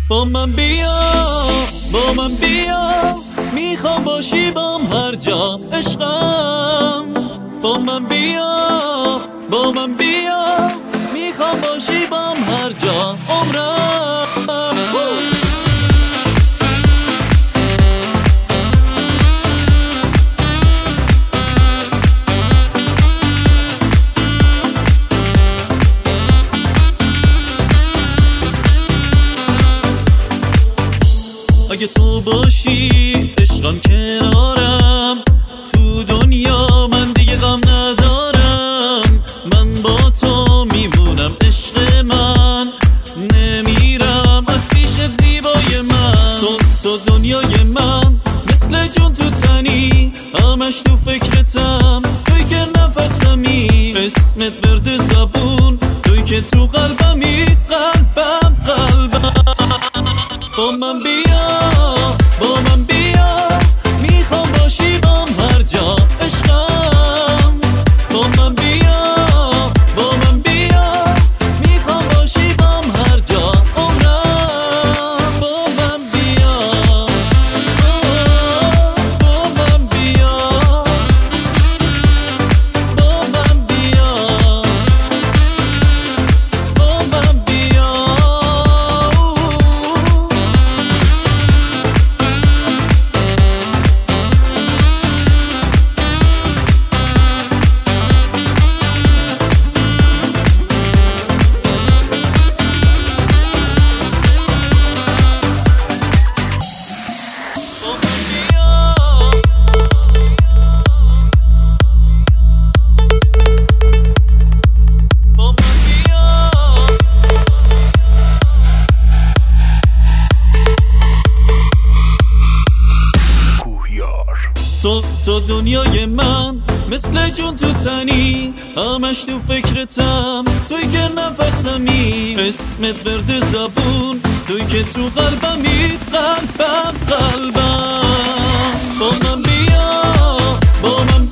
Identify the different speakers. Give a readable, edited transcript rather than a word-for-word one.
Speaker 1: با من بیا میخوام باشی بام هر جا عشقم. با من بیا میخوام باشی بام هر جا عمرم. اگه تو باشی عشقم کنارم، تو دنیا من دیگه غم ندارم. من با تو میمونم عشق من، نمیرم از پیشت زیبای من. تو دنیای من مثل جون تو تنی، همش تو فکرتم، توی که نفسمی، اسمت ورد زبون، توی که تو قلبمی، قلبم. با من بیا میخوام باشی بام هر جا عشقم. با من بیا میخوام باشی بام هر جا عمرم. با من بیا تو دنیای من مثل جون تو تنی، همش تو فکرتم، توی که نفسمی، اسمت ورد زبون، توی که تو قلبمی، قلبم. با من بیا